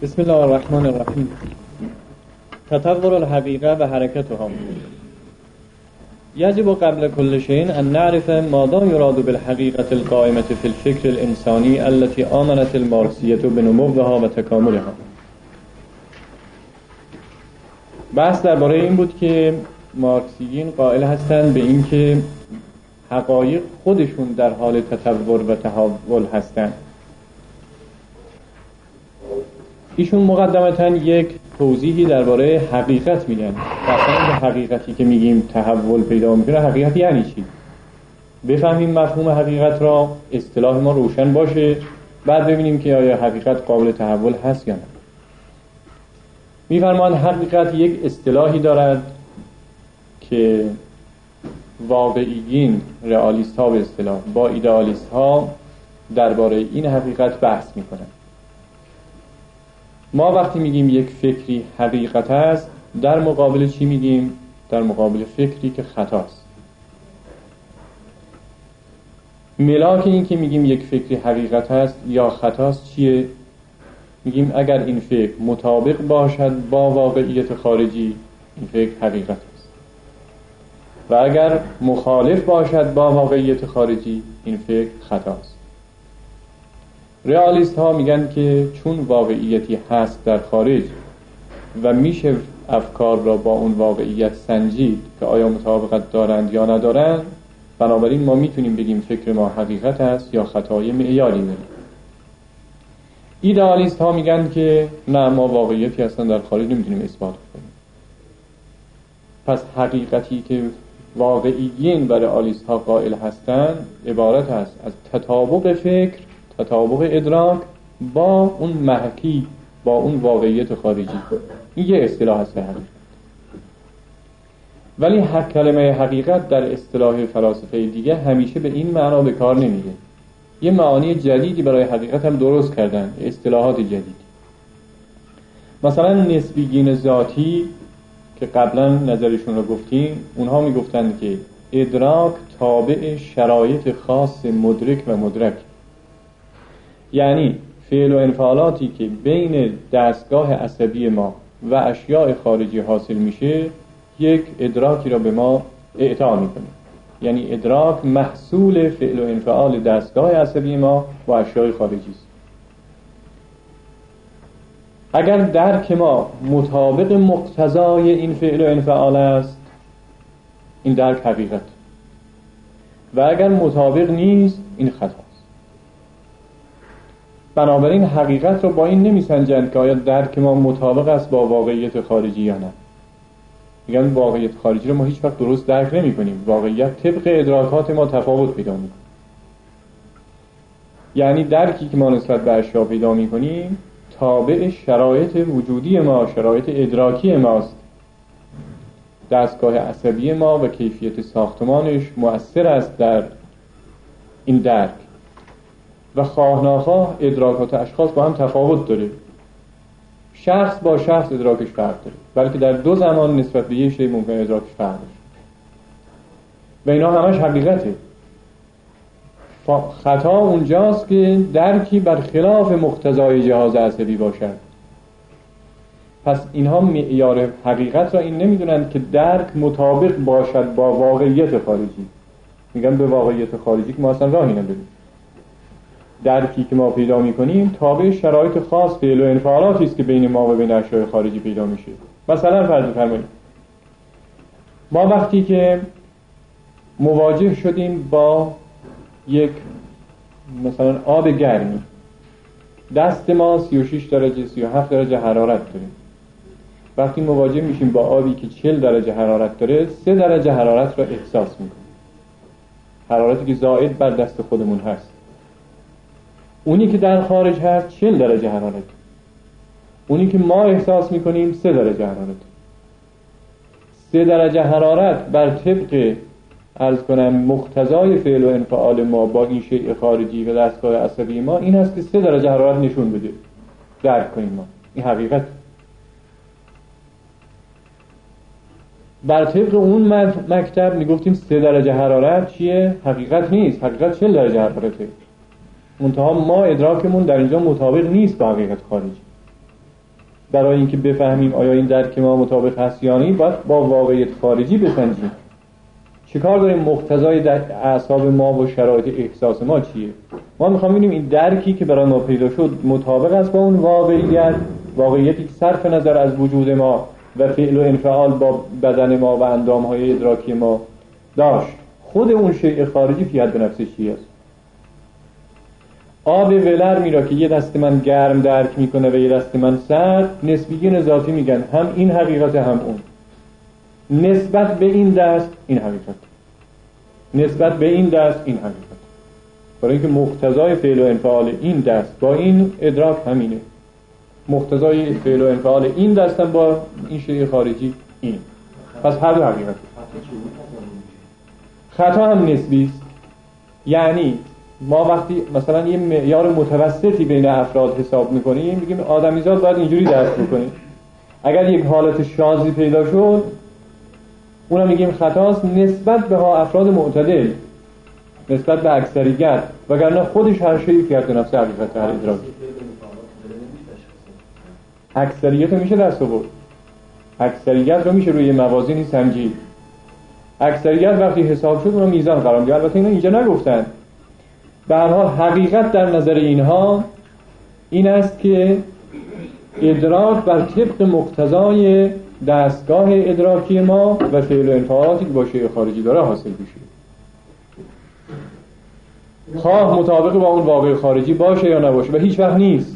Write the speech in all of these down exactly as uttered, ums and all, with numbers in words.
بسم الله الرحمن الرحیم. تطور الحقیقه و حرکتها. يجب قبل كل شيء أن نعرف ماذا يراد بالحقيقة القائمة في الفكر الإنساني التي آمنت الماركسية بنموها و تکاملها. بحث درباره این بود که مارکسیین قائل هستند به این که حقایق خودشون در حال تطور و تحول هستند. ایشون مقدمتاً یک توضیحی درباره حقیقت میگن. مثلا حقیقتی که میگیم تحول پیدا میکنه، حقیقت یعنی چی؟ بفهمیم مفهوم حقیقت را، اصطلاح ما روشن باشه، بعد ببینیم که آیا حقیقت قابل تحول هست یا نه. میفرمان حقیقت یک اصطلاحی دارد که واقعیین، رئالیست ها به اصطلاح، با ایدئالیست ها درباره این حقیقت بحث میکنن. ما وقتی میگیم یک فکری حقیقت است، در مقابل چی میگیم؟ در مقابل فکری که خطاست. ملاک این که میگیم یک فکری حقیقت است یا خطاست چیه؟ میگیم اگر این فکر مطابق باشد با واقعیت خارجی، این فکر حقیقت است، و اگر مخالف باشد با واقعیت خارجی، این فکر خطاست. رئالیست ها میگن که چون واقعیتی هست در خارج و میشه افکار را با اون واقعیت سنجید که آیا مطابقت دارند یا ندارند، بنابراین ما میتونیم بگیم فکر ما حقیقت است یا خطای معیاری داره. ایدئالیست ها میگن که نه، ما واقعیتی هستن در خارج نمیتونیم اثبات کنیم. پس حقیقتی که واقعیین و رئالیست ها قائل هستند عبارت است از تطابق فکر، تطابق ادراک با اون محکی، با اون واقعیت خارجی. این یه اصطلاح هست حقیقت. ولی حق کلمه حقیقت در اصطلاح فلاسفه دیگه همیشه به این معنا به کار نمیره. یه معانی جدیدی برای حقیقت هم درست کردن، اصطلاحات جدید. مثلا نسبیگین ذاتی که قبلا نظرشون رو گفتیم، اونها میگفتن که ادراک تابع شرایط خاص مدرک و مدرک، یعنی فعل و انفعالاتی که بین دستگاه عصبی ما و اشیاء خارجی حاصل میشه یک ادراکی را به ما اعطا میکنه. یعنی ادراک محصول فعل و انفعال دستگاه عصبی ما با اشیاء خارجی است. اگر درک ما مطابق مقتضای این فعل و انفعال است، این درک حقیقت، و اگر مطابق نیست، این خطا. بنابراین حقیقت رو با این نمیسنجند که آیا درک ما مطابق است با واقعیت خارجی یا نه. میگن واقعیت خارجی رو ما هیچ وقت درست درک نمی کنیم، واقعیت طبق ادراکات ما تفاوت پیدا میکنه. یعنی درکی که ما نسبت به اشیا پیدا میکنیم تابع شرایط وجودی ما، شرایط ادراکی ماست. دستگاه عصبی ما و کیفیت ساختمانش مؤثر است در این درک، و خواه ناخواه ادراکات اشخاص با هم تفاوت داره. شخص با شخص ادراکش فرق داره، بلکه در دو زمان نسبت به یک شی ممکن ادراکش فرق داره، و اینا همش حقیقته. خطا اونجاست که درکی برخلاف مقتضای جهاز عصبی باشد. پس اینها معیار حقیقت را این نمیدونند که درک مطابق باشد با واقعیت خارجی. میگن به واقعیت خارجی که ما اصلا راهی نداریم. درکی که ما پیدا میکنیم تابع شرایط خاص فعل و انفعالاتی است که بین ما و بین اشیاء خارجی پیدا میشه. مثلا فرض فرمایید ما وقتی که مواجه شدیم با یک مثلا آب گرمی، دست ما سی و شش درجه سی و هفت درجه حرارت داره. وقتی مواجه میشیم با آبی که چهل درجه حرارت داره، سه درجه حرارت را احساس میکنیم، حرارتی که زائد بر دست خودمون هست. اونی که در خارج هست چهل درجه حرارت، اونی که ما احساس میکنیم سه درجه حرارت. سه درجه حرارت بر طبق عرض کنم مقتضای فعل و انفعال ما با این شیء خارجی و دستگاه عصبی ما این هست که سه درجه حرارت نشون بده، درک کنیم ما. این حقیقت. بر طبق اون مکتب میگفتیم سه درجه حرارت چیه؟ حقیقت نیست، حقیقت چهل درجه حرارته. منتها ما ادراکمون در اینجا مطابق نیست با حقیقت خارجی. برای اینکه بفهمیم آیا این درک ما مطابق هست یا نه باید با واقعیت خارجی بسنجیم. چیکار داریم؟ مقتضای در اعصاب ما و شرایط احساس ما چیه؟ ما میخوام ببینیم این درکی که برای ما پیدا شد مطابق است با اون واقعیت، واقعیتی که صرف نظر از وجود ما و فعل و انفعال با بدن ما و اندامهای ادراکی ما داشت. خود اون شیء خارجی فی حد نفسش چیه است؟ آب ولر میرا که یه دست من گرم درک میکنه و یه دست من سرد، نسبیگی ذاتی میگن هم این حقیقت هم اون. نسبت به این دست این حقیقت، نسبت به این دست این حقیقت، برای اینکه مقتضای فعل و انفعال این دست با این ادراک همینه، مقتضای فعل و انفعال این دست هم با این شیء خارجی این. پس هر دو حقیقت. خطا هم نسبی است. یعنی ما وقتی مثلا یه معیار متوسطی بین افراد حساب میکنیم میگیم آدمیزاد باید اینجوری درک بکنه. اگر یک حالت شاذی پیدا شد اونم میگیم خطاست نسبت به ها افراد معتدل، نسبت به اکثریت، وگرنه خودش هر شیء فی حد نفس حقیقت هر ادراکی. اکثریت رو میشه دست آورد، اکثریت رو میشه روی موازینی سنجید. اکثریت وقتی حساب شد اونو میزان قرار میده. البته اینا اینجا نگفتن. به هر حال حقیقت در نظر اینها این است که ادراک بر طبق مقتضای دستگاه ادراکی ما و فعل و انفعالاتی که با شیء خارجی داره حاصل بشه، خواه مطابق با اون واقع خارجی باشه یا نباشه، و هیچ وقت نیست.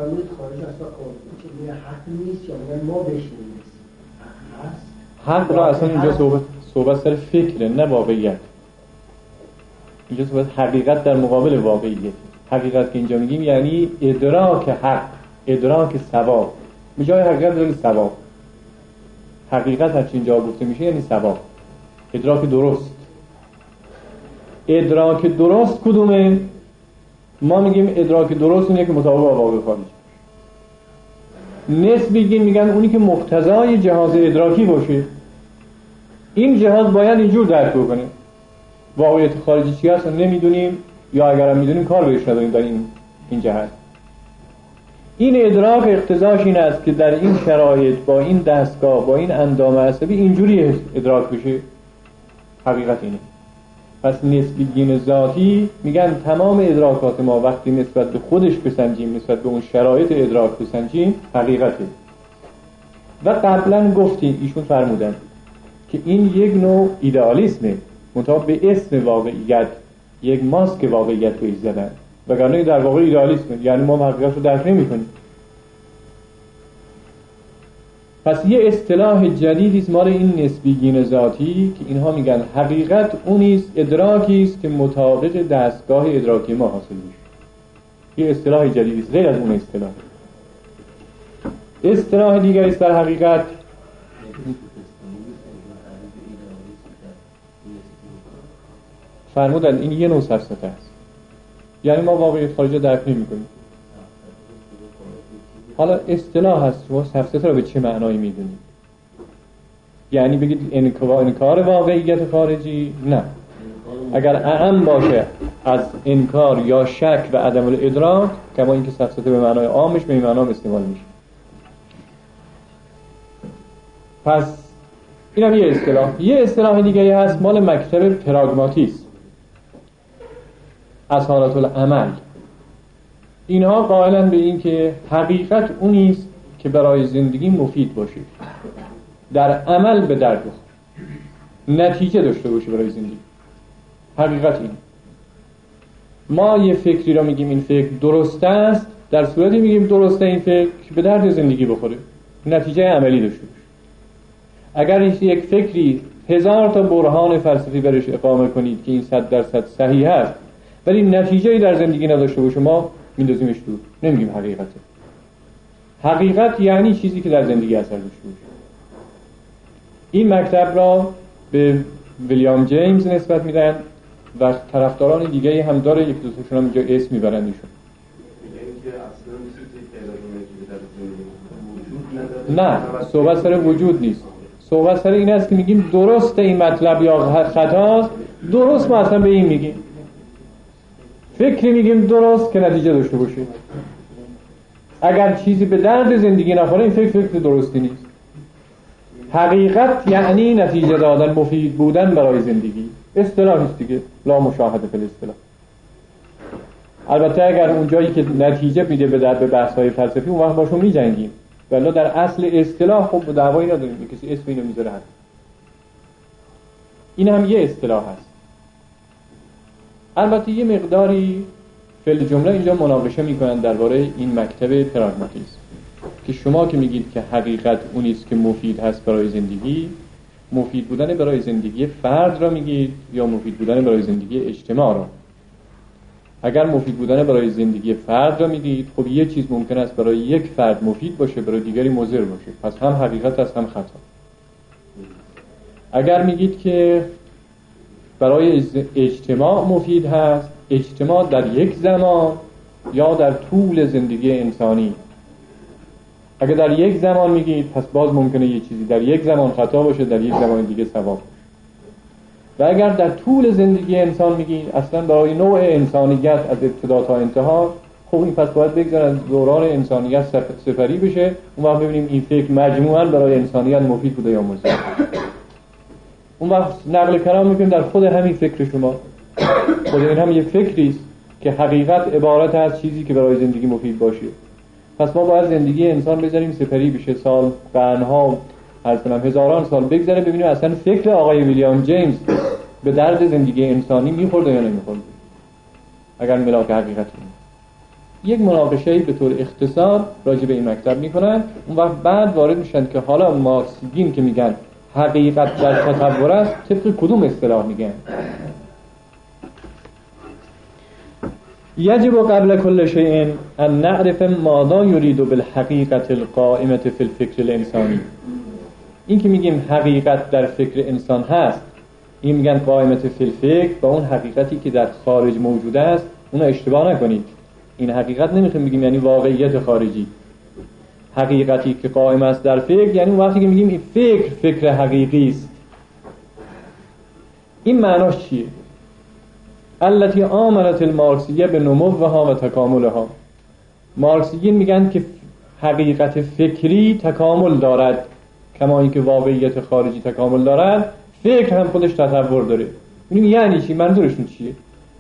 حق را اصلا اینجا صحبت صحبت سر فکره نه واقعیت. اینجا صحبت حقیقت در مقابل واقعیت. حقیقت که اینجا میگیم یعنی ادراک حق، ادراک ثواب. به جای حقیقت داریم ثواب. حقیقت هرچی اینجا گفته میشه یعنی ثواب، ادراک درست. ادراک درست کدومه؟ ما میگیم ادراک درست اینه که مطابق با واقع خارجی. نسبی میگن اونی که مقتضای جهاز ادراکی باشه. این جهاز باید اینجور درک بکنه. واقعیت خارجی چی هست نمیدونیم، یا اگرم میدونیم کار بهش نداریم در این این جهت. این ادراک اقتضاش این است که در این شرایط با این دستگاه با این اندام عصبی اینجوری ادراک بشه. حقیقت اینه. پس نسبیگین ذاتی میگن تمام ادراکات ما وقتی نسبت به خودش بسنجیم، نسبت به اون شرایط ادراک بسنجیم، حقیقته. و قبلا گفتیم ایشون فرمودن که این یک نوع ایدئالیسمه، منتها به اسم واقعیت یک ماسک واقعیت بهش زدن، وگرنه در واقع ایدئالیسمه، یعنی ما حقیقت رو درک نمی‌کنیم. پس یه اصطلاح جدیدی است مال این نسبیگین ذاتی که اینها میگن حقیقت اونی است، ادراکی است که مطابق دستگاه ادراکی ما حاصل میشه. یه اصطلاح جدیدی است غیر از اون اصطلاح. اصطلاح دیگری است در حقیقت فرمودن این یه نوع سفسطه است، یعنی ما واقعیت خارجی درک نمی‌کنیم. حالا اصطلاح هست شما سفسطه رو به چه معنایی میدونید؟ یعنی بگید انکار واقعیت خارجی؟ نه. اگر اعم باشه از انکار یا شک و عدم الادراک، کما اینکه سفسطه به معنای عامش به این معنا استعمال میشه. پس این هم یه اصطلاح. یه اصطلاح دیگه هست مال مکتب پراگماتیسم، اصالت العمل. اینها قائلن به این که حقیقت اونی است که برای زندگی مفید باشه، در عمل به درد بخوره، نتیجه داشته باشه برای زندگی. حقیقت این. ما یه فکری را میگیم این فکر درست است، در صورتی میگیم درسته این فکر که به درد زندگی بخوره، نتیجه عملی داشته باشه. اگر یک فکری هزار تا برهان فلسفی برش اقامه کنید که این صد درصد صحیح است ولی نتیجه‌ای در زندگی نداشته باشه، ما میندازیمش دور، نمیگیم حقیقته. حقیقت یعنی چیزی که در زندگی اثر داشته باشه. این مکتب را به ویلیام جیمز نسبت میدن و طرفداران دیگه هم داره، یک دو تاشون هم اینجا اسم میبرن ایشون. نه، صحبت سر وجود نیست. صحبت سر این است که میگیم درسته این مطلب یا خطاست. درست ما اصلا به این میگیم. فکری میگیم درست که نتیجه داشته باشه. اگر چیزی به درد زندگی نخوره این فکر فکر درستی نیست. حقیقت یعنی نتیجه دادن، مفید بودن برای زندگی. اصطلاح است دیگه، لا مشاهده فی الاصطلاح. البته اگر اون جایی که نتیجه میده به در به بحث‌های فلسفی اون وقت باشون می‌جنگیم، ولی در اصل اصطلاح خب دعوایی نداریم، کسی اسم اینو میذاره هست. این هم یه اصطلاح هست. البته یه مقداری فعل جمله اینجا مناقشه میکنن درباره این مکتب پراگماتیسم که شما که میگید که حقیقت اونی است که مفید هست برای زندگی، مفید بودن برای زندگی فرد را میگید یا مفید بودن برای زندگی اجتماع را؟ اگر مفید بودن برای زندگی فرد را میگید، خب یه چیز ممکن است برای یک فرد مفید باشه، برای دیگری مضر باشه، پس هم حقیقت است هم خطا. اگر میگید که برای اجتماع مفید هست، اجتماع در یک زمان یا در طول زندگی انسانی، اگر در یک زمان میگید پس باز ممکنه یه چیزی در یک زمان خطا باشه، در یک زمان دیگه صواب. و اگر در طول زندگی انسان میگید اصلا برای نوع انسانیت از ابتدا تا انتها، خب این پس باید بگذارن دوران انسانیت سپری بشه، اون وقت ببینیم این فکر مجموعاً برای انسانیت مفید بوده یا مضر. اون وقت نقل کلام میکنیم در خود همین فکر شما. خود این هم یه فکری است که حقیقت عبارت از چیزی که برای زندگی مفید باشه. پس ما باید زندگی انسان بذاریم سپری بشه، سال، قرنها، عرض کنم هزاران سال بگذره ببینیم اصلا فکر آقای ویلیام جیمز به درد زندگی انسانی میخورده یا نمیخورده، اگر ملاک حقیقت اینه. یک مناقشه به طور اختصار راجع به این مکتب میکنن، اون وقت بعد وارد میشن که حالا مارکسیین که میگن حقیقت در تطور است طبق کدوم اصطلاح میگن. یجب قبل کل شیء ان نعرف ماذا یرید بالحقیقت القائمة فی الفکر الانسانی. این که میگیم حقیقت در فکر انسان هست، این میگن قائمة فی الفکر، با اون حقیقتی که در خارج موجود است اون اشتباه نکنید. این حقیقت نمیخوایم بگیم یعنی واقعیت خارجی. حقیقتی که قائم است در فکر یعنی اون وقتی که میگیم این فکر فکر حقیقی است. این معناش چیه؟ التي آمنت المارکسیه به نموها و تکاملها. مارکسیین میگن که حقیقت فکری تکامل دارد، کما اینکه واقعیت خارجی تکامل دارد، فکر هم خودش تطور داره. میگیم یعنی چی؟ منظورشون چیه؟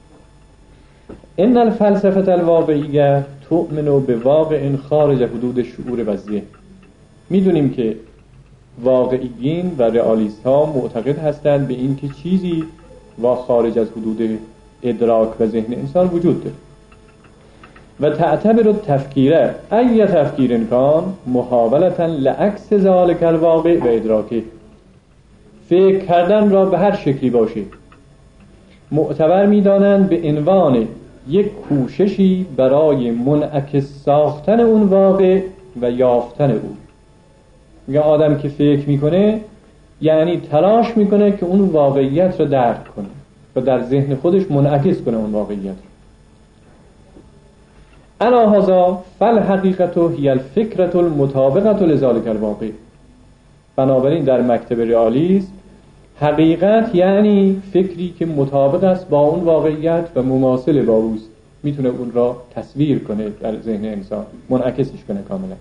ان الفلسفه الواقعیه تؤمن به واقع خارج حدود شعور و ذهن. میدونیم که واقعیین و رئالیست ها معتقد هستند به این که چیزی و خارج از حدود ادراک و ذهن انسان وجود داره و تعتبر التفکیره ای تفکیر کان محاولتا لعکس ذالک الواقع و ادراکه. فکر کردن را به هر شکلی باشه معتبر میدانند به عنوان یک کوششی برای منعکس ساختن اون واقع و یافتن او. میگه آدم که فکر میکنه یعنی تلاش میکنه که اون واقعیت رو درک کنه و در ذهن خودش منعکس کنه اون واقعیت رو. الا هذا فالحقیقت هی الفکرة المطابقة لذلك الواقع. بنابراین در مکتب رئالیسم حقیقت یعنی فکری که مطابق است با اون واقعیت و مماثل با اوست، میتونه اون را تصویر کنه در ذهن انسان، منعکسش کنه کاملا.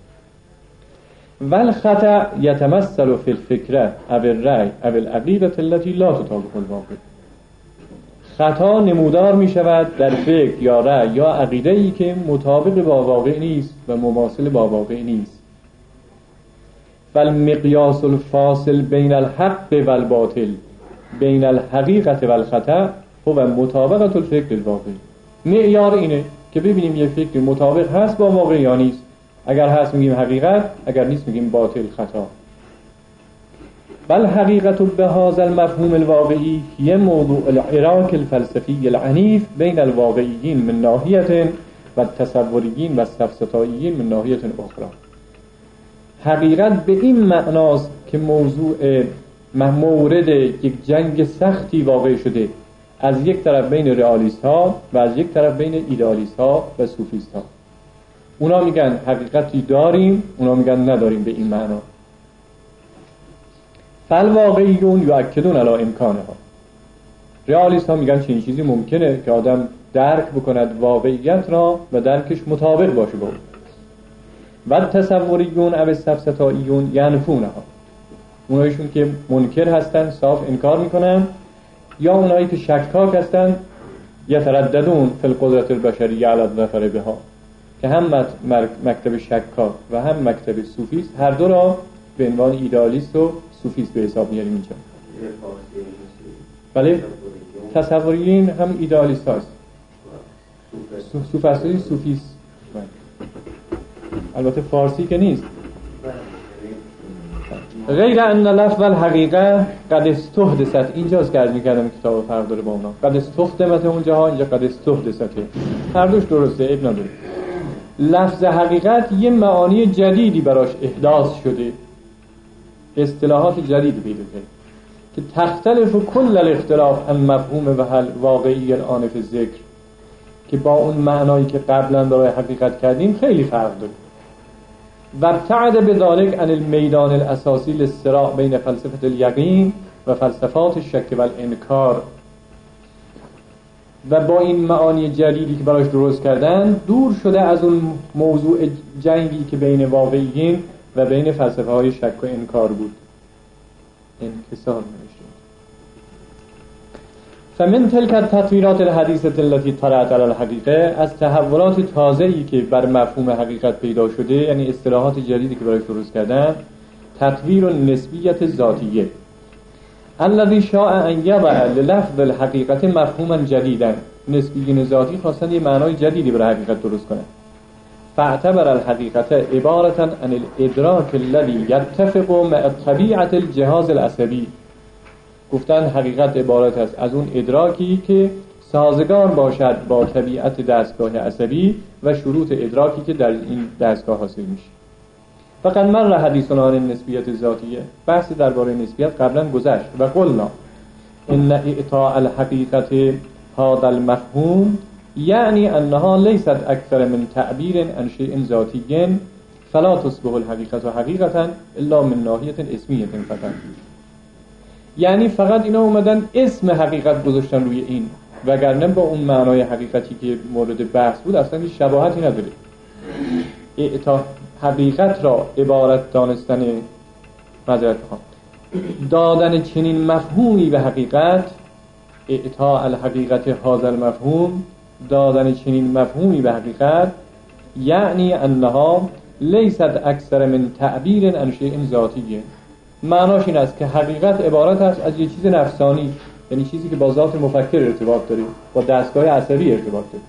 والخطأ يتمثل في الفكرة او الرأي او العقيدة التي لا تطابق الواقع. خطا نمودار می شود در فکر یا رأی یا عقیده‌ای که مطابق با واقع نیست و مماثل با واقع نیست. فالمقیاس الفاصل بین الحق و الباطل بین الحقیقت و الخطأ هو مطابقت الفکر الواقع. معیار اینه که ببینیم یه فکر مطابق هست با واقع یا نیست. اگر هست میگیم حقیقت، اگر نیست میگیم باطل، خطا. بل حقیقت بهذا المفهوم الواقعی هي موضوع العراك الفلسفي العنيف بين الواقعيين من ناحية و التصوريين و السفسطائيين من ناحية اخرى. حقیقت به این معناست که موضوع مورد یک جنگ سختی واقع شده، از یک طرف بین رئالیست ها و از یک طرف بین ایدئالیست ها و صوفیست ها. اونا میگن حقیقتی داریم، اونا میگن نداریم به این معنا. فالواقعیون یؤکدون علی امکانها. رئالیست ها میگن چنین چیزی ممکنه که آدم درک بکند واقعیت را و درکش مطابق باشه با اون. و تصوریون او سفسطائیون ینفونها، اونایشون که منکر هستن صاف انکار میکنن، یا اونایی که شکاک هستن یترددون فی القدرت البشریه علی الظفر بها، که هم مکتب شکاک و هم مکتب صوفیست، هر دو را به عنوان ایدئالیست و صوفیست به حساب میاریم اینجا. بله، تصوریین هم ایدئالیست هست، صوفستی صوفیست، البته فارسی که نیست. غیر ان لفظ الحقیقه قد استحدثت، اینجاست که عرض می‌کردم کتاب فرق داره با اونا. قد استخدمت اونجاها، اینجا قد استحدثت، هر دوش درسته، عیب نداره. لفظ حقیقت یه معانی جدیدی براش احداث شده، اصطلاحات جدیدی پیدا کرده که تختلف کل الاختلاف عن مفهوم و حل واقعی الان فی ذکر، که با اون معنایی که قبلا برای حقیقت کردیم خیلی فرق داره. و ابتعد بذلك عن المیدان الاساسی للصراع بین فلسفه الیقین و فلسفات الشک و الانکار، و با این معانی جدیدی که براش درست کردن دور شده از اون موضوع جنگی که بین واقعیین و بین فلسفه های شک و انکار بود. انکسار نمیشه. فمن تلك التطویرات الحدیثه التي طرأت على الحقیقه، از تحولات تازه‌ای که بر مفهوم حقیقت پیدا شده، یعنی اصطلاحات جدیدی که براش درست کردن، تطویر النسبیت ذاتیه الذي شاء ان يضع للفظ الحقیقت مفهوما جدیدا. نسبیین ذاتی خواستن یه معنای جدیدی برای حقیقت درست کنن. فاعتبر الحقیقت عبارة عن الادراک الذي يتفق مع طبیعة الجهاز العصبی، گفتن حقیقت عبارت است از اون ادراکی که سازگار باشد با طبیعت دستگاه عصبی و شروط ادراکی که در این دستگاه حاصل میشه. فقط مر حدیثنا عن النسبیت ذاتیه، بحث درباره نسبیت قبلا گذشت و قلنا ان اعطاء الحقیقت هذا المفهوم یعنی انها لیست اکثر من تعبیر عن شیء ذاتی فلا تصبح الحقیقت حقیقتا الا من ناحیه اسمیه فقط. یعنی فقط اینا اومدن اسم حقیقت گذاشتن روی این، وگرنه با اون معنای حقیقتی که مورد بحث بود اصلا هیچ شباهتی نداره. اعطاء حقیقت را عبارت دانستن معذرت میخوام دادن چنین مفهومی به حقیقت، اعطاء الحقیقت هذا المفهوم، دادن چنین مفهومی به حقیقت، یعنی انها لیست اکثر من تعبیر عن شیء ذاتیه، معناش این است که حقیقت عبارت است از یه چیز نفسانی، یعنی چیزی که با ذات مفکر ارتباط داره، با دستگاه عصبی ارتباط داره.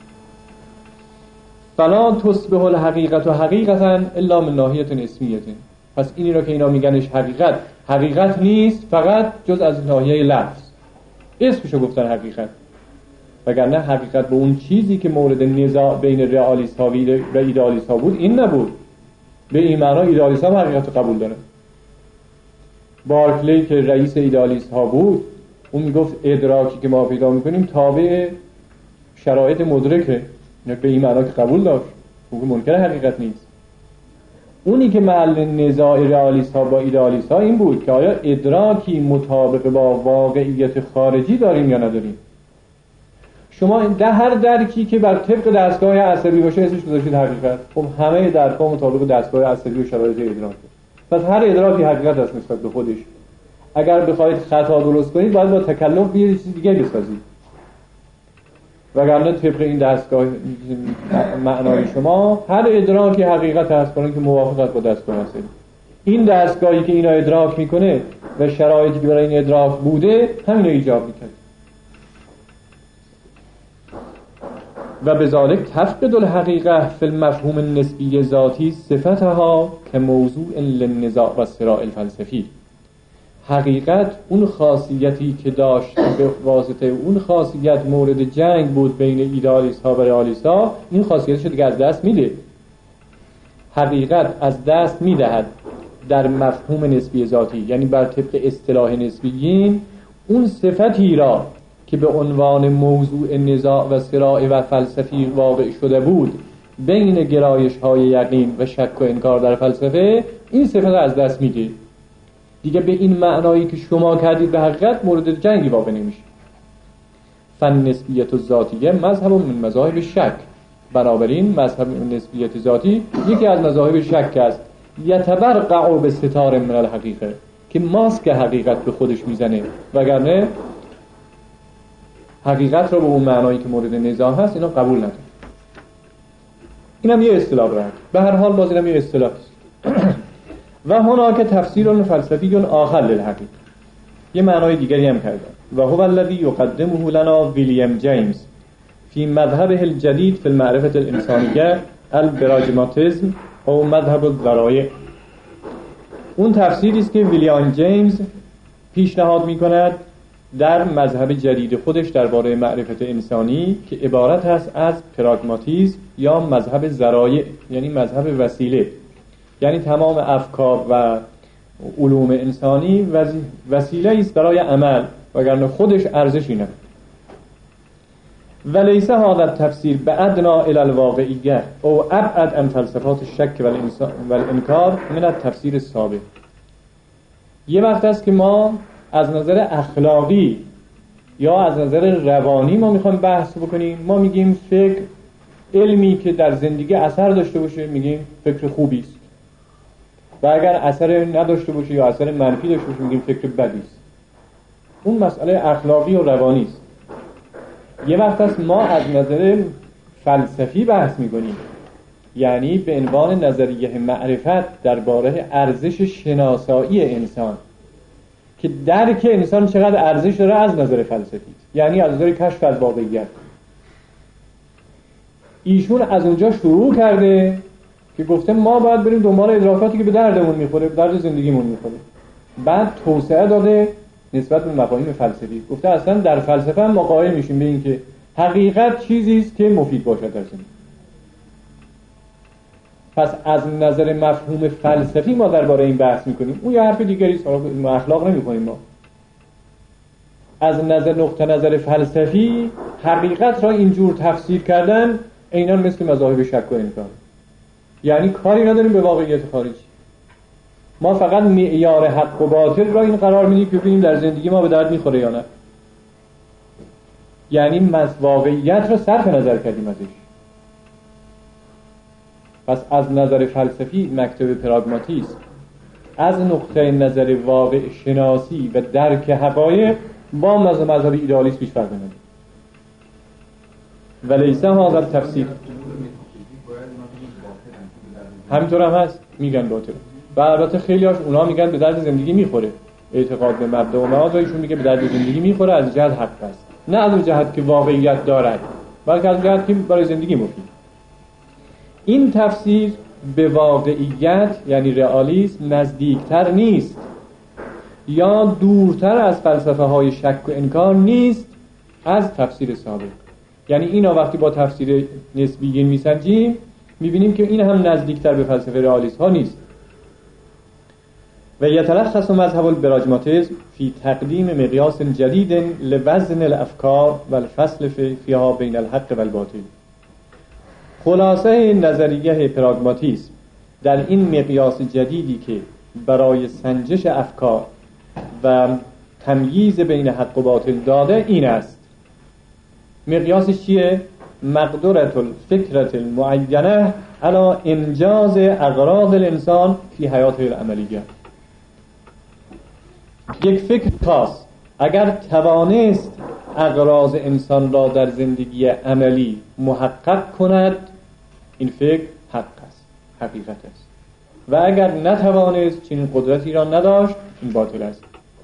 فلا تصبح الحقیقت و حقیقتا الا من ناحیه اسمیه. پس اینی را که اینا میگنش حقیقت حقیقت نیست فقط جز از ناحیه لفظ، اسمشو گفتن حقیقت، وگرنه حقیقت به اون چیزی که مورد نزاع بین رئالیست ها و ایدئالیست ها بود این نبود. به این معنا ایدئالیست ها حقیقت قبول دارن. بارکلی که رئیس ایدئالیست ها بود اون میگفت ادراکی که ما پیدا میکنیم تابع شرایط مدرکه، به این معنا که قبول داشت، اون منکر حقیقت نیست. اونی که محل نزاع رئالیست ها با ایدئالیست ها این بود که آیا ادراکی مطابق با واقعیت خارجی داریم یا نداریم. شما در هر درکی که بر طبق دستگاه عصبی باشه اسمش گذاشتید حقیقت. خب همه درک‌ها مطابق دستگاه عصبی و شرایط ادراک، پس هر ادراکی حقیقت است نسبت به خودش. اگر بخواید خطا درست کنید باید با تکلف یه چیز دیگه بسازید، وگرنه طبق این دستگاه معنای شما هر ادراکی حقیقت هست برای که موافقت با دستگاه عصبی. این دستگاهی که اینا ادراک میکنه و شرایطی که برای این ادراک بوده همین رو ایجاب میکنه. و بذالک تفقد الحقیقه فی المفهوم النسبی ذاتی صفتها که موضوع للنزاع و صراع الفلسفی. حقیقت اون خاصیتی که داشت به واسطه اون خاصیت مورد جنگ بود بین ایدئالیست ها و رئالیست ها، این خاصیتش دیگه از دست میده. حقیقت از دست میدهد در مفهوم نسبی ذاتی، یعنی بر طبق اصطلاح نسبیین اون صفتی را که به عنوان موضوع نزاع و صراع و فلسفی واقع شده بود بین گرایش های یقین و شک و انکار در فلسفه، این صفت از دست میده دیگه. به این معنایی که شما کردید به حقیقت مورد جنگی واقع نمیشه. فن نسبیت الذاتیه مذهب من مذاهب شک، بنابراین مذهب نسبیت ذاتی یکی از مذاهب شک است، یتبرقع به ستار من الحقیقه، که ماسک حقیقت به خودش میزنه، وگرنه حقیقت رو به اون معنایی که مورد نزاع هست اینا قبول نداره. اینم یه اصطلاح برد. به هر حال باز اینم یه اصطلاح است. و هناک تفسیر فلسفی آخر للحقیقه، یه معنای دیگری هم کردن. و هو الذی یقدمه لنا ویلیام جیمز فی مذهبه الجدید فی المعرفة الانسانیه البراگماتیسم او مذهب الذرایع. اون تفسیری است که ویلیام جیمز پیشنهاد می‌کند در مذهب جدید خودش درباره معرفت انسانی که عبارت است از پراگماتیسم یا مذهب ذرایع، یعنی مذهب وسیله، یعنی تمام افکار و علوم انسانی وسیله است برای عمل، وگرنه خودش ارزشی نداره. ولیس هذا التفسیر بعدنا الى الواقعیه او ابعد عن فلسفات الشک والانکار من التفسیر السابق. یه وقت است که ما از نظر اخلاقی یا از نظر روانی ما میخوایم بحث بکنیم، ما میگیم فکر علمی که در زندگی اثر داشته باشه میگیم فکر خوبی است، و اگر اثر نداشته باشه یا اثر منفی داشته باشه میگیم فکر بدی است. اون مسئله اخلاقی و روانی است. یه وقت است ما از نظر فلسفی بحث میکنیم، یعنی به عنوان نظریه معرفت درباره ارزش شناسایی انسان، که درک انسان چقدر ارزش داره از نظر فلسفی، یعنی از نظر کشف از واقعیت. ایشون از اونجا شروع کرده که گفته ما باید بریم دنبال ادراکاتی که به دردمون میخوره، به درد زندگیمون میخوره. بعد توسعه داده نسبت به مفاهیم فلسفی، گفته اصلا در فلسفه هم ما قائل میشیم به این که حقیقت چیزی است که مفید باشد در زندگی. پس از نظر مفهوم فلسفی ما درباره این بحث میکنیم. اون یه حرف دیگری است، ما اخلاق نمیکنیم. ما از نظر نقطه نظر فلسفی حقیقت را اینجور تفسیر کردن عیناً مثل مذاهب شک و انکار، یعنی کاری نداریم به واقعیت خارجی. ما فقط معیار حق و باطل را این قرار میدیم که ببینیم در زندگی ما به درد میخوره یا نه، یعنی واقعیت را صرف نظر کردیم ازش. پس از نظر فلسفی مکتب پراگماتیسم از نقطه نظر واقع شناسی و درک حقایق با مذهب ایدئالیسم پیش فرق نداره. ولیس هذا التفسیر، همینطور هم هست میگن باطل، و البته خیلی هاش اونا میگن به درد زندگی میخوره، اعتقاد به مبدا و معاد ایشون میگه به درد زندگی میخوره از جهت حق است، نه از جهت که واقعیت دارد، بلکه از جهت که برای زندگی مفید. این تفسیر به واقعیت یعنی رئالیسم نزدیکتر نیست یا دورتر از فلسفه های شک و انکار نیست از تفسیر سابق. یعنی اینا وقتی با تفسیر نسبیین میسنجیم میبینیم که این هم نزدیکتر به فلسفه رئالیسم ها نیست. و یتلخص مذهب البراگماتیسم فی تقدیم مقیاس جدید لوزن الافکار و الفصل فیها بین الحق و الباطل. خلاصه نظریه پراگماتیسم در این مقیاس جدیدی که برای سنجش افکار و تمییز بین حق و باطل داده این است. مقیاسش چیه؟ مقدرة الفکرة المعینه علی انجاز اغراض الانسان فی حیاته العملیه. یک فکر خاص اگر توانست اغراض انسان را در زندگی عملی محقق کند، این فکر حق است، حقیقت است، و اگر نتوانست، چنین قدرتی را نداشت، این باطل است.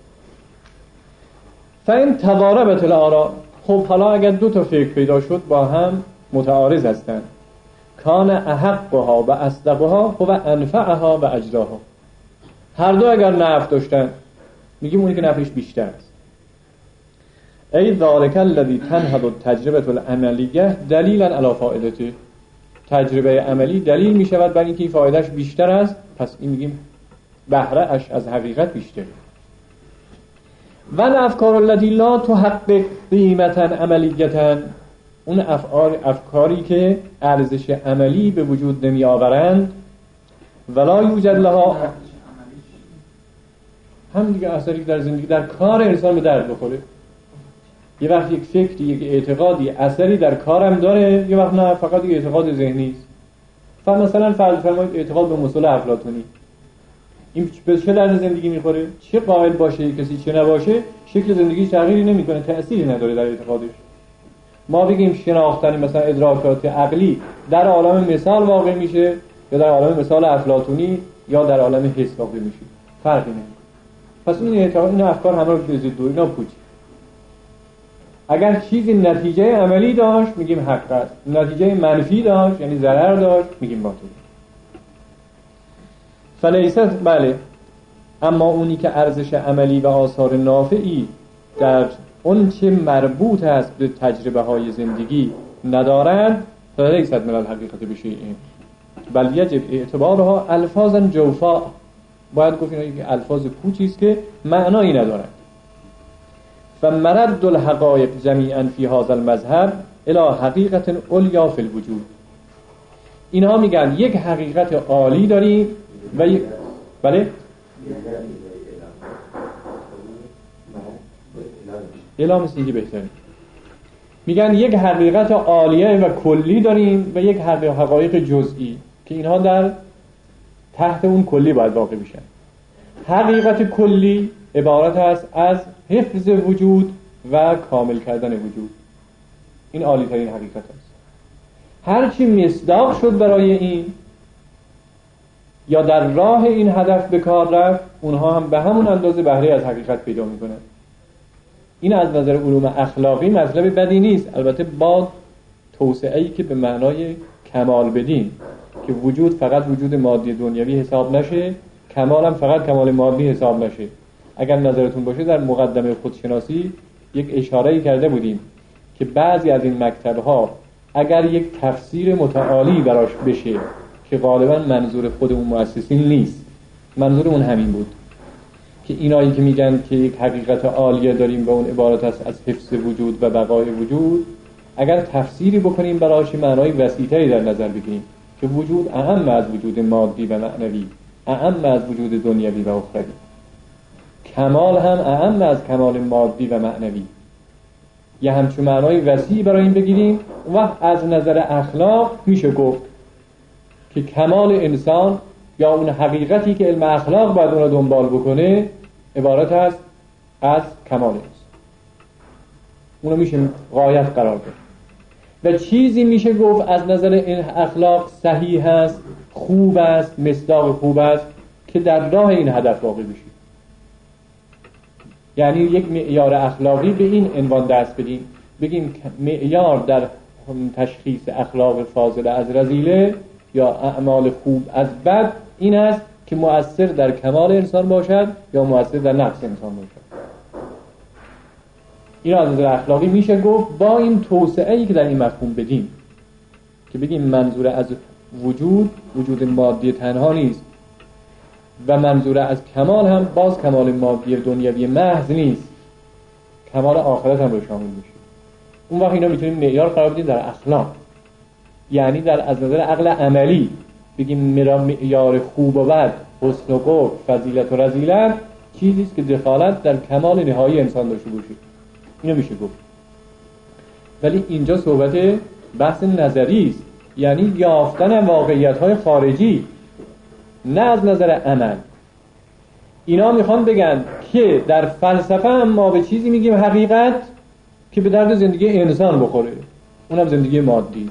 فإن تضاربت الآراء، خب حالا اگر دو تا فکر پیدا شد با هم متعارض هستند، کان احقها و اصدقها و انفعها و اجراها، هر دو اگر نفع داشتن میگیم اونی که نفعش بیشتر است. ای ذالک الذی تنهض التجربه العملیه دلیلا علی فائدته، تجربه عملی دلیل می شود بر اینکه این فایدهش بیشتر است، پس این میگیم بهره اش از حقیقت بیشتره. و الافکار التي لا تحقق قیمتا عملیتا، اون افعال افکاری که ارزش عملی به وجود نمی آورند، ولا یوجد لها، هم دیگه اثری در زندگی در کار انسان به درد بخوره. یه وقت یک فکری، یک اعتقادی اثری در کارم داره، یه وقت نه، فقط یک اعتقاد ذهنی است. مثلا فرض فرمایید اعتقاد به مسئله افلاطونی، این به چه درد زندگی میخوره؟ چه قائل باشه کسی چه نباشه، شکل زندگیش تغییری نمیکنه، تأثیری نداره در اعتقادش. ما بگیم شناختن مثلا ادراکات عقلی در عالم مثال واقع میشه یا در عالم مثال افلاطونی یا در عالم حس واقع میشه، فرقی نمیکنه. پس این اعتقاد، این افکار همه رو بزید دو، اینا پوچ. اگر چیزی نتیجه عملی داشت میگیم حق است، نتیجه منفی داشت یعنی ضرر داشت میگیم باطل. فلیست، بله، اما اونی که ارزش عملی و آثار نافعی در اون چه مربوط است به تجربه های زندگی ندارند، فلیست من الحقیقت بشیء، بل یجب اعتبارها الفاظا جوفا، باید گفت اینا الفاظ پوچی است که معنایی ندارند. فمرد الحقایق جمیعا فی هذا المذهب الی حقیقت علیا فی الوجود. اینها میگن یک حقیقت عالی داریم و یک، بله، اعلام سیگی بهتره، میگن یک حقیقت عالیه و کلی داریم و یک حقایق جزئی که اینها در تحت اون کلی باید واقع بشن. حقیقت کلی عبارت است از حفظ وجود و کامل کردن وجود، این عالی ترین حقیقت است. هرچی مصداق شد برای این یا در راه این هدف به کار رفت، اونها هم به همون اندازه بهره از حقیقت پیدا میکنن. این از نظر علوم اخلاقی مطلب بدی نیست، البته با توسعه‌ای که به معنای کمال بدیم که وجود فقط وجود مادی دنیوی حساب نشه، کمال هم فقط کمال مادی حساب نشه. اگر نظرتون باشه در مقدمه خودشناسی یک اشاره‌ای کرده بودیم که بعضی از این مکتب‌ها اگر یک تفسیر متعالی براش بشه که غالبا منظور خود اون مؤسسین نیست، منظور اون همین بود که اینایی که میگن که یک حقیقت عالیه داریم و اون عبارت است از حفظ وجود و بقای وجود، اگر تفسیری بکنیم براش معنای وسیع‌تری در نظر بگیریم که وجود اهم از وجود مادی و معنوی، اهم از وجود دنیوی و اخروی، کمال هم اهم از کمال مادی و معنوی، یه همچون معنای وسیع برای این بگیریم، و از نظر اخلاق میشه گفت که کمال انسان یا اون حقیقتی که علم اخلاق باید اون رو دنبال بکنه عبارت است از کمال انسان، اونو میشه غایت قرار داد. و چیزی میشه گفت از نظر این اخلاق صحیح است، خوب است، مصداق خوب است که در راه این هدف واقع بشه. یعنی یک معیار اخلاقی به این عنوان دست بدیم، بگیم معیار در تشخیص اخلاق فاضله از رذیله یا اعمال خوب از بد این است که مؤثر در کمال انسان باشد یا مؤثر در نقص انسان باشد. این از نظر اخلاقی میشه گفت با این توسعه‌ای که در این مفهوم بدیم که بگیم منظور از وجود وجود مادی تنها نیست و منظور از کمال هم باز کمال مادی دنیوی محض نیست، کمال آخرت هم رو شامل میشه. اون وقت اینا میتونیم معیار قرار بدیم در اخلاق، یعنی در از نظر عقل عملی بگیم معیار خوب و بد، حسن و قبح، فضیلت و رذیلت چیزی است که دخالت در کمال نهایی انسان داشته باشه، اینو میشه گفت. ولی اینجا صحبت بحث نظری است، یعنی یافتن واقعیت‌های خارجی، نه از نظر عمل. اینا میخوان بگن که در فلسفه هم ما به چیزی میگیم حقیقت که به درد زندگی انسان بخوره، اونم زندگی مادیش.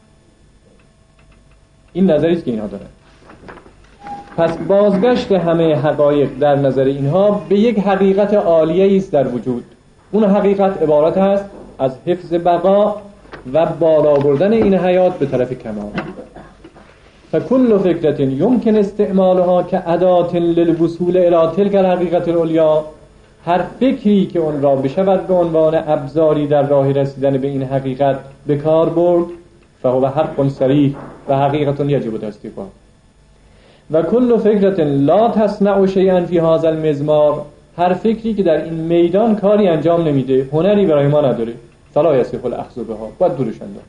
این نظری است که اینها دارن. پس بازگشت همه حقایق در نظر اینها به یک حقیقت عالیه است در وجود. اون حقیقت عبارت است از حفظ بقا و بالا بردن این حیات به طرف کمال. فکل فکرت یمکن استعمالها که اداة للوصول الی تلک الحقیقت العلیا، هر فکری که اون را بشود به عنوان ابزاری در راه رسیدن به این حقیقت به کار برد، فهو حق صریح و حقیقت یجب تصدیقها. و کل فکرت لا تصنع شیئا فی هذا المزمار، هر فکری که در این میدان کاری انجام نمیده، هنری برای ما نداره، فلا یصح الاخذ بها، باید دورش انداخت.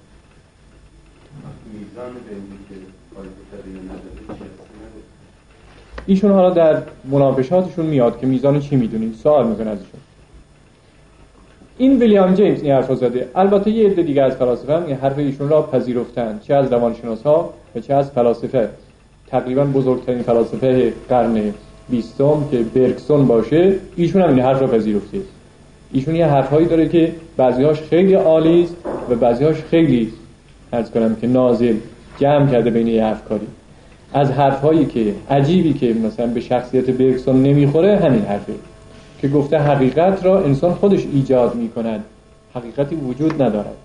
ایشون حالا در مناقشاتشون میاد که میزان چی میدونید، سوال میکنه ازشون. این ویلیام جیمز این حرف زده. البته یه عده دیگه از فلاسفه هم این حرف ایشون را پذیرفتند، چه از روانشناسا و چه از فلاسفه. تقریبا بزرگترین فلاسفه قرن بیستم که برگسون باشه، ایشون هم این حرف را پذیرفته. ایشون یه حرفایی داره که بعضی‌هاش خیلی عالی است و بعضی‌هاش خیلی عرض کنم که نازل جمع کرده بین یه افکاری. از حرفایی که عجیبی که مثلا به شخصیت برگسون نمیخوره همین حرفه که گفته حقیقت را انسان خودش ایجاد میکند، حقیقتی وجود ندارد.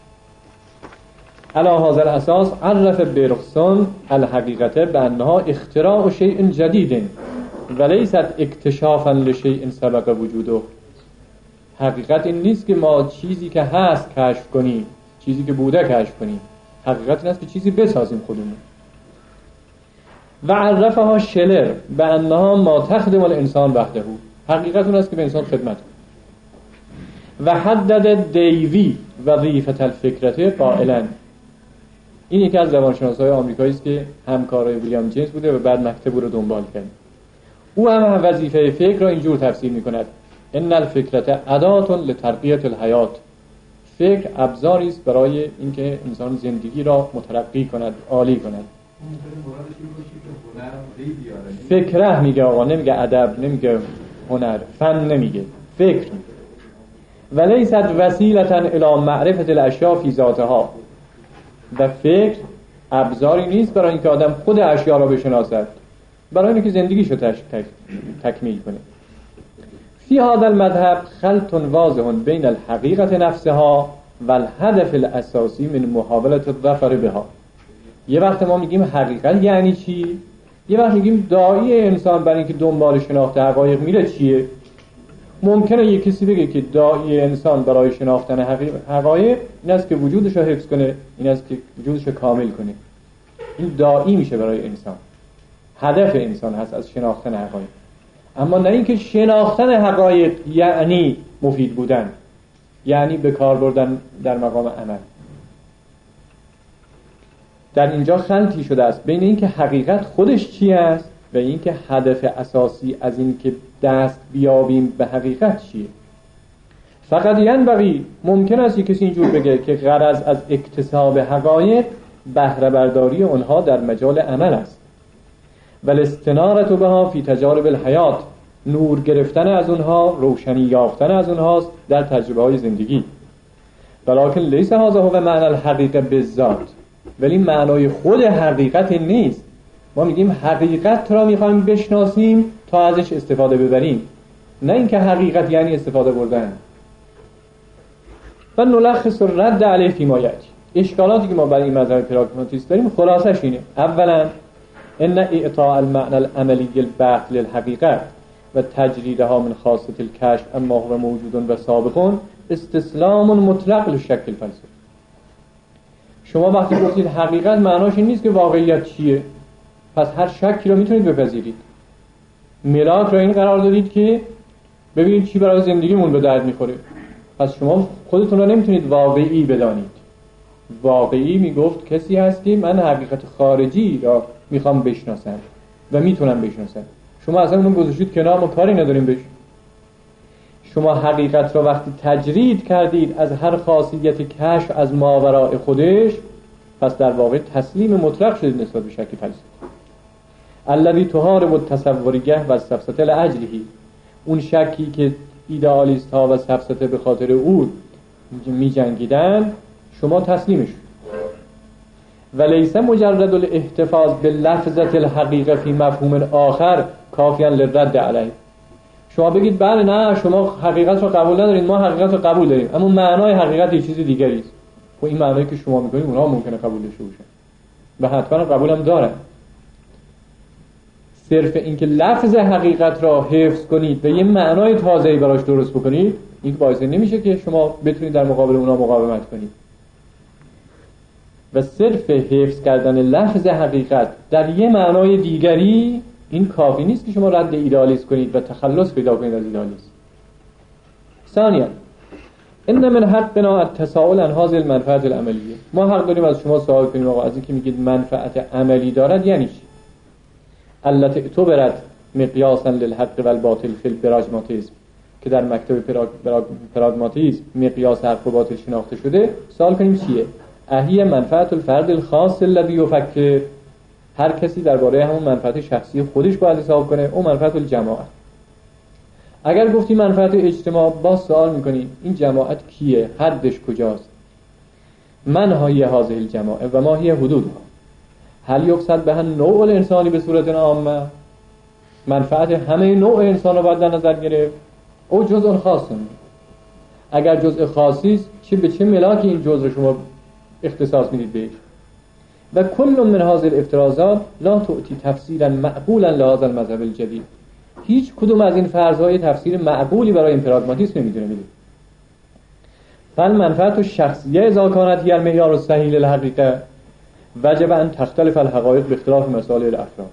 علی هذا الاساس عرف برگسون الحقیقت بانها اختراع شیء جدید ولیست اکتشافا لشیء سبق وجوده. حقیقت این نیست که ما چیزی که هست کشف کنیم، چیزی که بوده کشف کنیم. حقیقت این است که چیزی بسازیم خودمون. و عرفها شلر بانها ما تخدم الانسان وحده. حقیقت اون است که به انسان خدمت کنه. و حدد دیوی وظیفه الفکرته قائلا، این یکی از روانشناسای آمریکایی است که همکارای ویلیام جیمز بوده و بعد مکتب رو دنبال کرد. او هم وظیفه فکر را اینجور تفسیر می‌کند: ان الفکرته اداة لترقیه الحیات. فکر ابزاری است برای اینکه انسان زندگی را مترقی کند، عالی کند. فکره میگه آقا، نمیگه ادب، نمیگه هنر، فن نمیگه، فکر. ولیست وسیلة الی معرفة الاشیاء فی ذاتها. و فکر ابزاری نیست برای اینکه آدم خود اشیاء را بشناسد، برای اینکه زندگیشو تک... تک... تکمیل کنه. فی هذا المذهب خلط واضح بین الحقیقت نفسها و الهدف الاساسی من محاولة الظفر بها. یه وقت ما میگیم حقیقت یعنی چی؟ یه وقت میگیم داعی انسان برای اینکه دنبال شناخت حقایق میره چیه؟ ممکنه یک کسی بگه که داعی انسان برای شناختن حقایق این است که وجودش رو حفظ کنه، این است که وجودش رو کامل کنه. این داعی میشه برای انسان، هدف انسان هست از شناختن حقایق. اما نه اینکه شناختن حقایق یعنی مفید بودن، یعنی به کار بردن در مقام عمل. در اینجا خلطی شده است بین اینکه حقیقت خودش چی است و اینکه هدف اساسی از این که دست بیابیم به حقیقت چیه. فقط ینبغی، ممکن است کسی اینجور بگه که غرض از اکتساب حقایق بهره برداری آنها در مجال عمل است، ولی استنارت بها فی تجارب الحیات، نور گرفتن از اونها، روشنی یافتن از اونهاست در تجربه های زندگی. ولکن لیس هذا هو معنی الحقیقه بالذات، ولی معنای خود حقیقت نیست. ما میگیم حقیقت را میخوایم بشناسیم تا ازش استفاده ببریم، نه اینکه حقیقت یعنی استفاده بردن. و نلخص الرد علیه فیما یأتی. اشکالاتی که ما برای این مذهب پراگماتیست داریم خلاصش اینه: اولا ان اعطاء المعنى العملی البحث للحقیقت و تجریدها من خاصة الکشف اما هو موجود و سابق استسلام مطلق للشک الفلسفی. شما وقتی گفتید حقیقت معناش این نیست که واقعیت چیه، پس هر شکی رو میتونید بپذیرید. ملاک را این قرار دادید که ببینید چی برای زندگیمون به درد میخوره، پس شما خودتون رو نمیتونید واقعی بدانید. واقعی میگفت کسی هستی من حقیقت خارجی را میخوام بشناسم و میتونم بشناسم. شما اصلا اون گذاشتید کنار، ما کاری نداریم بهش. شما حقیقت را وقتی تجرید کردید از هر خاصیت کشف از ماوراء خودش، پس در واقع تسلیم مطلق شدید نسبت به شک فلسفی. الذی تحارب التصوریه و سفسطه لاجله، اون شکی که ایدئالیست ها و سفسطه به خاطر او می جنگیدن، شما تسلیمش. ولیس مجرد الاحتفاظ باللفظة الحقیقه فی مفهوم آخر کافیا للرد علیه. شما بگید بله نه شما حقیقت رو قبول ندارید، ما حقیقت رو قبول داریم، اما معنای حقیقت یه چیز دیگری است. و این معنایی که شما میکنید اونها ممکنه قبول داشته باشن و حتما قبول هم دارن. صرف اینکه لفظ حقیقت را حفظ کنید و یه معنای تازه‌ای براش درست بکنید، این باعث نمیشه که شما بتونید در مقابل اونها مقاومت کنید. و صرف حفظ کردن لفظ حقیقت در یه معنای دیگری، این کافی نیست که شما رد ایدئالیسم کنید و تخلص پیدا کنید از ایدئالیسم. ثانیا ان من حقنا التساؤل عن هذه المنفعه العملیه. ما حق داریم از شما سوال کنیم آقا از اینکه میگید منفعت عملی دارد یعنی چی؟ التي اعتبرت مقیاسا للحق والباطل فی الپراگماتیسم، که در مکتب پراگ... پراگ... پراگماتیسم مقیاس حق و باطل شناخته شده، سوال کنیم چیه؟ اهی منفعت الفرد الخاص الذی یفکر، هر کسی درباره همون منفعت شخصی خودش باید حساب کنه، اون منفعت الجماعه. اگر گفتی منفعت اجتماع، باز سوال میکنی این جماعت کیه؟ حدش کجاست؟ من هایی هذه الجماعه و ما هی حدودها، هل یقصد به نوع الانسانی به صورت عامه، منفعت همه نوع انسان رو باید در نظر گرفت، او جزء خاص هم. اگر جزء خاصی است، چه به چه ملاکی این جزء رو شما اختصاص میدید بهش؟ و کل من هذه الافتراضات لا تعطی تفسیرا معقولا لهذا المذهب الجدید. هیچ کدوم از این فرض‌های تفسیر معقولی برای این پراگماتیسم نمیتونه بده. فالمنفعت الشخصیه اذا كانت هي المعیار الصحیح للحقیقه وجب ان تختلف الحقائق باختلاف مسائل الافراد.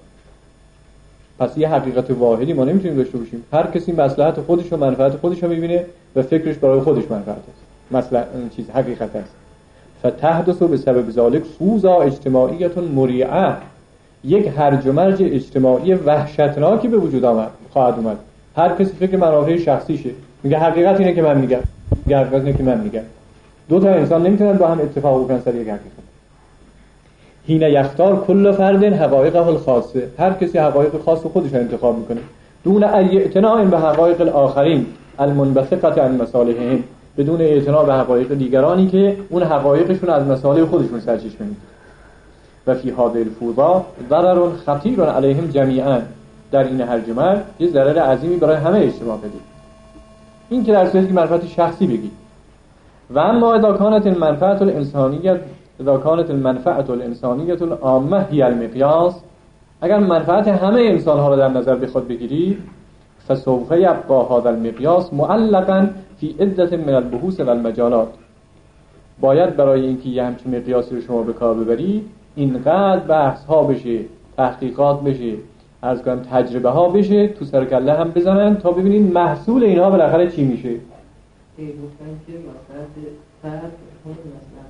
پس یه حقیقت واحدی ما نمیتونیم داشته باشیم. هر کسی مصلحت خودش و منفعت خودش رو میبینه و فکرش برای خودش منفعت است، مصلحت چیز حقیقت است. فتحدث بسبب ذلك فوضى اجتماعیه مریعه، یک هرج و مرج اجتماعی وحشتناکی به وجود آمد خواهد اومد. هر کسی فکر منافع شخصیشه، میگه حقیقت اینه که من میگم، میگه حقیقت اینه که من میگم. دو تا انسان نمیتونن با هم اتفاق بکنن سر یک حقیقت. حین یختار کل فرد حقایقه الخاصه، هر کسی حقایق خاص خودش رو انتخاب میکنه دون اعتناء به حقایق الاخرین المنبثقه عن مصالحهم، بدون اعتنا به حقایق دیگرانی که اون حقایقشون از مصالح خودشون سرچشمه میگیره. و فی هذه الفوضى ضرر خطیر علیهم جمیعا، در این هرج و مرج یه ضرر عظیمی برای همه اجتماع بدید. این که در صورتی که منفعت شخصی بگی. و اما اذا كانت المنفعه الانسانیه اذا كانت المنفعه الانسانیه العامه هي المقیاس، اگر منفعت همه انسان ها رو در نظر بخواد بگیری، فسوف یبقى هذا المقیاس معلقا فی عده من البحوث و المجالات، باید برای اینکه یه همچین مقیاسی رو شما به کار ببری اینقدر بحث ها بشه، تحقیقات بشه، عرض کنم تجربه ها بشه، تو سر کله هم بزنن تا ببینید محصول اینها بالاخره چی میشه. ای گفتن که مصلحت فرد خود مصلحت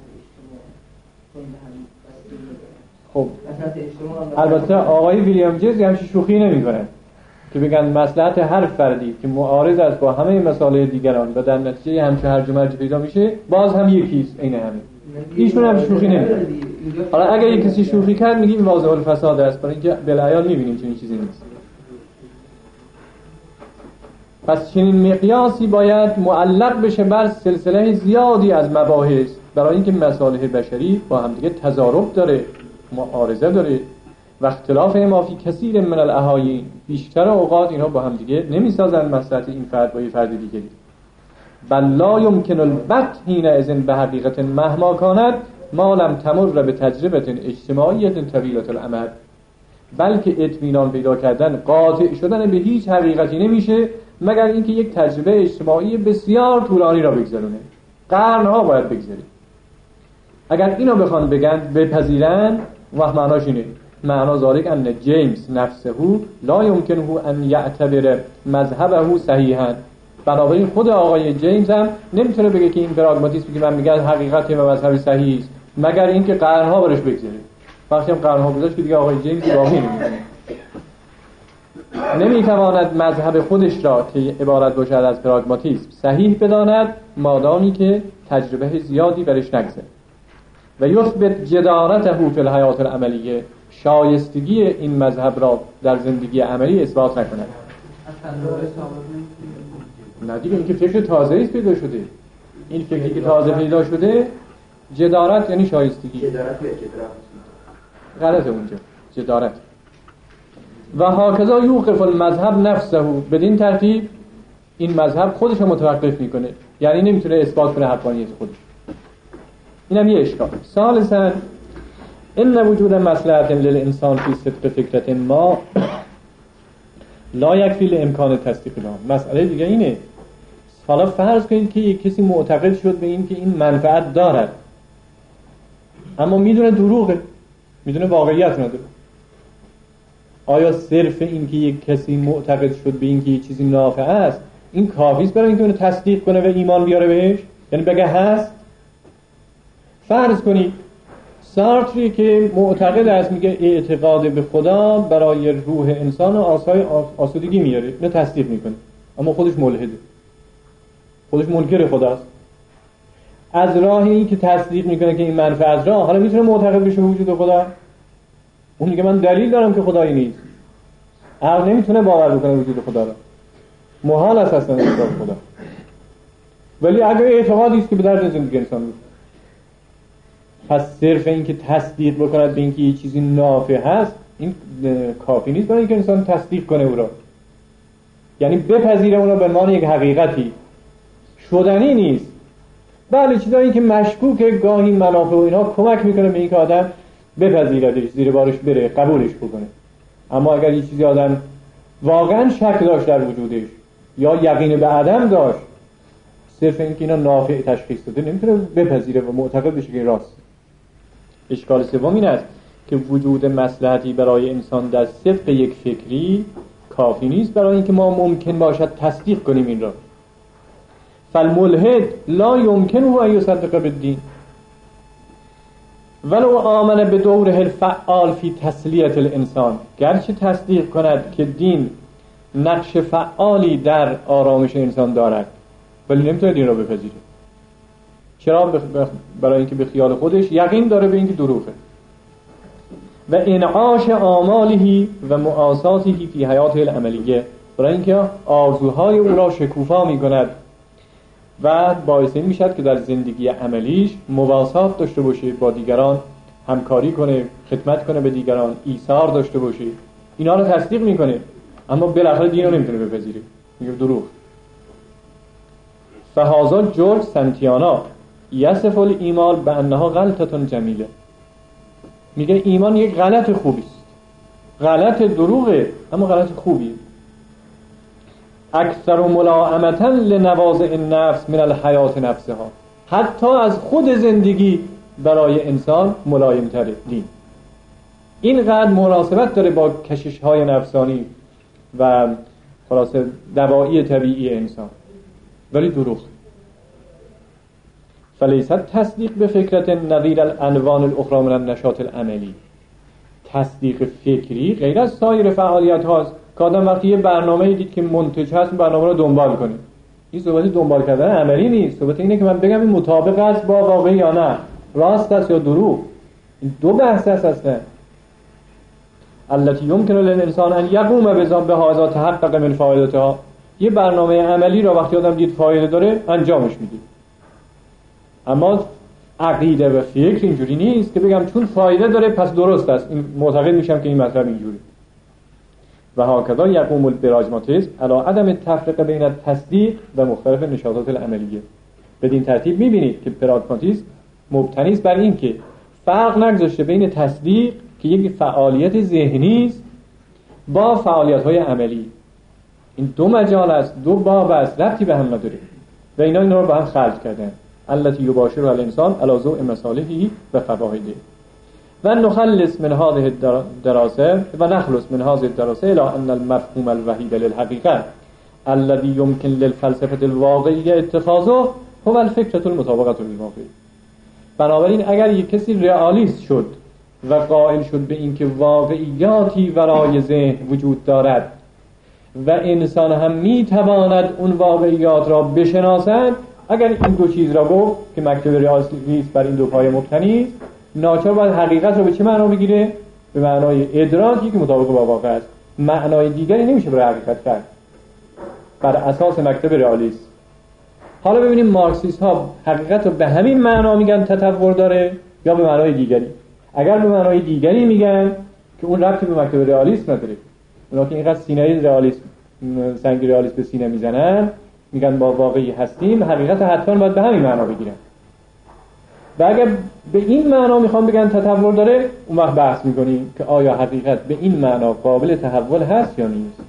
اجتماع خب البته آقای ویلیام جیمز همچین شوخی نمی‌کنن که بگن مصلحت هر فردی که معارض است با همه مسائل دیگران و در نتیجه همچین هرج و مرج پیدا میشه باز هم یکیست، عین همین. ایشون هم شوخی نمی‌کنه. حالا اگه یک کسی شوخی کرد میگیم واضح الفساد است، برای اینکه بالعیان می‌بینیم چنین چیزی نیست. پس چنین مقیاسی باید معلق بشه بر سلسله زیادی از مباحث، برای اینکه مصالح بشری با هم دیگه تضارب داره، معارضه داره و اختلاف ما فی کثیر من الاحاین، بیشتر اوقات اینا با هم دیگه نمیسازن مصلحت این فرد با یه فرد دیگری. بل لا یمکن البت حین اذن به حقیقت مهما کانت ما لم تمر به تجربه اجتماعی طویله الامد، بلکه اطمینان پیدا کردن، قاطع شدن به هیچ حقیقتی نمیشه مگر اینکه یک تجربه اجتماعی بسیار طولانی را بگذرونه، قرنها باید بگذره. اگر اینو بخوان بگن بپذیرن وقت معناش اینه، معنا ذالک ان جیمز نفسه لا یمکنه ان یعتبر مذهبه صحیحا، بنابراین خود آقای جیمز هم نمیتونه بگه که این پراگماتیسمی که من میگم حقیقتی و مذهب صحیحی است مگر اینکه قرنها برش بگذره. وقتی هم قرنها گذشت که دیگه آقای جیمز باقی نمیمونه. نمیتواند مذهب خودش را که عبارت باشد از پراگماتیسم صحیح بداند مادامی که تجربه زیادی برش نگذره و یثبت جدارته فی الحیات العملیه، شایستگی این مذهب را در زندگی عملی اثبات نکند. نه دیگه این که فکر تازه است پیدا شده، این فکری که تازه پیدا شده جدارت یعنی شایستگی. جدارت یا جدارت غلطه اونجا، جدارت. و هاکذا یوقف المذهب نفسه، بدین ترتیب این مذهب خودش رو متوقف میکنه، یعنی نمیتونه اثبات کنه حقانیت خودش. اینم یه اشکال. ثالثاً ان وجود مصلحت للانسان فی صدق فکرت ما لا یکفی لامکان تصدیق آن. مسئله دیگه اینه، حالا فرض کنید که یک کسی معتقد شد به این که این منفعت دارد اما میدونه دروغه، میدونه واقعیت نداره. آیا صرف این که یک کسی معتقد شد به این که یک چیزی نافع است این کافی است برای اینکه اون تصدیق کنه و ایمان بیاره بهش؟ یعنی بگه هست؟ فرض کنید سارتری که معتقد است میگه اعتقاد به خدا برای روح انسان آسای آسودگی میاره، اینو تصدیق میکنه اما خودش ملحده. خودش منکر خداست. از راهی که تصدیق میکنه که این منفعه از راه، حالا میتونه معتقد بشه به وجود خدا؟ اون میگه من دلیل دارم که خدایی نیست. عقل نمیتونه باور بکنه وجود خدا رو، محال است اصلا وجود خدا. ولی اگر اعتقادی است که به درد زندگی انسان میخوره، پس صرف این که تصدیق بکند به اینکه یه چیزی نافع هست این کافی نیست برای اینکه انسان تصدیق کنه او را، یعنی بپذیره اون را به عنوان یک حقیقتی شدنی نیست. بله چیزایی که مشکوکه گاهی منافع و اینا کمک میکنه به اینکه آدم بپذیردش، زیر بارش بره، قبولش بکنه. اما اگر یه چیزی آدم واقعا شک داشت در وجودش یا یقین به عدم داشت، صرف اینکه اینا نافع تشخیص داده نمیتونه بپذیره و معتقد بشه که راست. اشکال سوم این است که وجود مصلحتی برای انسان در صدق یک فکری کافی نیست برای اینکه ما ممکن باشد تصدیق کنیم این را. فالملحد لا يمكنه ان يصدق بالدين ولو آمن به دوره الفعال فی تسلیت الانسان، گرچه تصدیق کند که دین نقش فعالی در آرامش انسان دارد ولی نمیتونه دین را بپذیره. چرا؟ برای اینکه به خیال خودش یقین داره به اینکه دروغه. و انعاش آماله و مؤاساته فی حیاته العملیه، برای اینکه آرزوهای او را شکوفا میکند و باعث این میشد که در زندگی عملیش مواسات داشته باشه با دیگران، همکاری کنه، خدمت کنه به دیگران، ایثار داشته باشه. اینا رو تصدیق میکنه اما بالاخره دین رو نمیتونه بپذیره، میگه دروغ. فهذا جورج سنتیانا یصف الایمان بانها غلطه جمیله، میگه ایمان یک غلط خوبی است. غلط دروغه اما غلط خوبیه. اکثر ملائمتا لنوازع النفس من الحیات نفسها، حتی از خود زندگی برای انسان ملایم تره دین. اینقدر مناسبت داره با کشش های نفسانی و خلاصه دوایی طبیعی انسان، ولی دروغ. فلیست تصدیق به فکرت نظیر الانوان الاخرى من النشاط العملی، تصدیق فکری غیر از سایر فعالیت هاست که آدم وقتی یه برنامه دید که منتج هست برنامه رو دنبال کنه. این صحبت دنبال کردن عملی نیست، صحبت اینه که من بگم این مطابق است با واقع یا نه، راست است یا دروغ. این دو بحث است اصلا. التي يمكن للانسان ان يقوم بهذا تحقق من فایدتها، یه برنامه عملی رو وقتی آدم دید فایده داره انجامش میده. اما عقیده و فکر اینجوری نیست که بگم چون فایده داره پس درست است، این معتقد میشم که این مطلب اینجوری. و هکذا یقوم الپراگماتیسم علی عدم التفریق بین التصدیق و مختلف نشاطات العملیه. بدین ترتیب میبینید که پراگماتیسم مبتنی است بر این که فرق نگذاشته بین تصدیق که یک فعالیت ذهنی است با فعالیت‌های عملی. این دو مجال است، دو باب است، ربطی به هم نداره و اینا اینا رو با هم خلط کردن. التي يباشر الانسان على ضوء مصالحه و فوائده. و نخلص من هذه الدراسه و نخلص من هذه الدراسه الى ان المفهوم الوحيد للحقيقه الذي يمكن للفلسفه الواقعيه اتخاذه هو الفكره المطابقه للواقع. بنابراین اگر یک کسی رئالیست شد و قائل شد به اینکه واقعیاتی ورای ذهن وجود دارد و انسان هم میتواند اون واقعیات را بشناسد، اگر این دو چیز را گفت که مکتب رئالیسم بر این دو پایه مبتنی است، ناچار باید حقیقت رو به چه معنا بگیره؟ به معنای ادراکی که مطابق با واقع است. معنای دیگری نمیشه برای حقیقت کرد بر اساس مکتب رئالیسم. حالا ببینیم مارکسیست ها حقیقت رو به همین معنا میگن تطور داره یا به معنای دیگری. اگر به معنای دیگری میگن که اون ربطی به مکتب رئالیسم نداره، اونا که اینقدر سینه رئالیسم سنگ رئالیسم به سینه میزنن میگن با واقعی هستیم، حقیقت حتما باید به همین معنا بگیرن. و اگر به این معنا میخوام بگن تطور داره، اون وقت بحث میکنیم که آیا حقیقت به این معنا قابل تحول هست یا نیست.